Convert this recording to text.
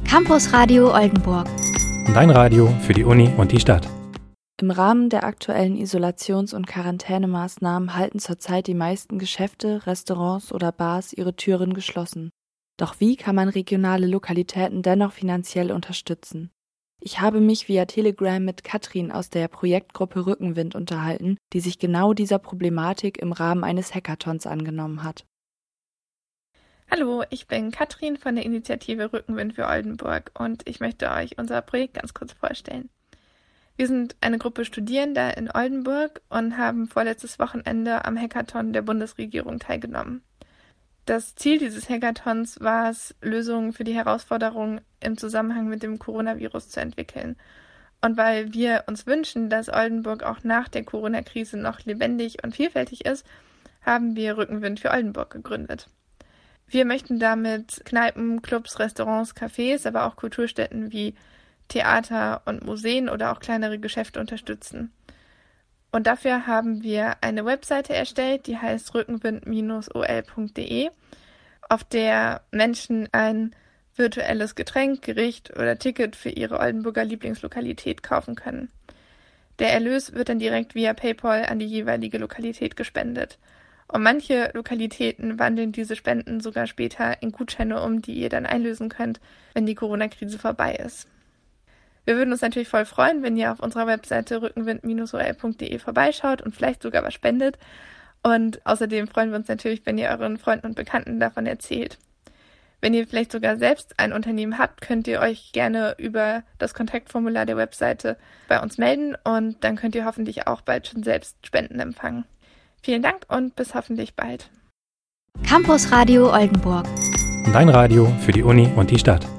Campus Radio Oldenburg. Dein Radio für die Uni und die Stadt. Im Rahmen der aktuellen Isolations- und Quarantänemaßnahmen halten zurzeit die meisten Geschäfte, Restaurants oder Bars ihre Türen geschlossen. Doch wie kann man regionale Lokalitäten dennoch finanziell unterstützen? Ich habe mich via Telegram mit Katrin aus der Projektgruppe Rückenwind unterhalten, die sich genau dieser Problematik im Rahmen eines Hackathons angenommen hat. Hallo, ich bin Katrin von der Initiative Rückenwind für Oldenburg und ich möchte euch unser Projekt ganz kurz vorstellen. Wir sind eine Gruppe Studierender in Oldenburg und haben vorletztes Wochenende am Hackathon der Bundesregierung teilgenommen. Das Ziel dieses Hackathons war es, Lösungen für die Herausforderungen im Zusammenhang mit dem Coronavirus zu entwickeln. Und weil wir uns wünschen, dass Oldenburg auch nach der Corona-Krise noch lebendig und vielfältig ist, haben wir Rückenwind für Oldenburg gegründet. Wir möchten damit Kneipen, Clubs, Restaurants, Cafés, aber auch Kulturstätten wie Theater und Museen oder auch kleinere Geschäfte unterstützen. Und dafür haben wir eine Webseite erstellt, die heißt rückenwind-ol.de, auf der Menschen ein virtuelles Getränk, Gericht oder Ticket für ihre Oldenburger Lieblingslokalität kaufen können. Der Erlös wird dann direkt via PayPal an die jeweilige Lokalität gespendet. Und manche Lokalitäten wandeln diese Spenden sogar später in Gutscheine um, die ihr dann einlösen könnt, wenn die Corona-Krise vorbei ist. Wir würden uns natürlich voll freuen, wenn ihr auf unserer Webseite rückenwind-ol.de vorbeischaut und vielleicht sogar was spendet. Und außerdem freuen wir uns natürlich, wenn ihr euren Freunden und Bekannten davon erzählt. Wenn ihr vielleicht sogar selbst ein Unternehmen habt, könnt ihr euch gerne über das Kontaktformular der Webseite bei uns melden und dann könnt ihr hoffentlich auch bald schon selbst Spenden empfangen. Vielen Dank und bis hoffentlich bald. Campus Radio Oldenburg. Dein Radio für die Uni und die Stadt.